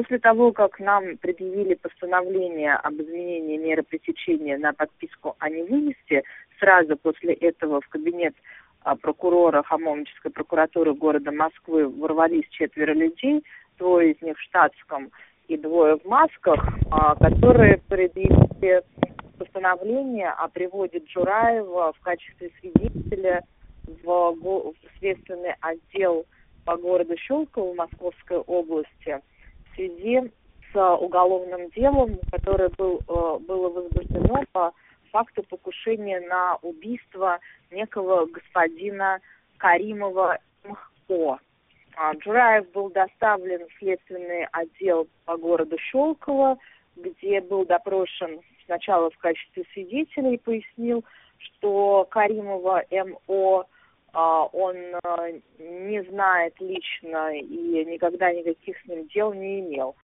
После того, как нам предъявили постановление об изменении меры пресечения на подписку о невыезде, сразу после этого в кабинет прокурора Хамовнической прокуратуры города Москвы ворвались 4 людей, 2 из них в штатском и 2 в масках, которые предъявили постановление о приводе Джураева в качестве свидетеля в следственный отдел по городу Щелково Московской области в связи с уголовным делом, которое было возбуждено по факту покушения на убийство некого господина Каримова МХО. Джураев был доставлен в следственный отдел по городу Щелково, где был допрошен сначала в качестве свидетеля и пояснил, что Каримова МО он не знает лично и никогда никаких с ним дел не имел.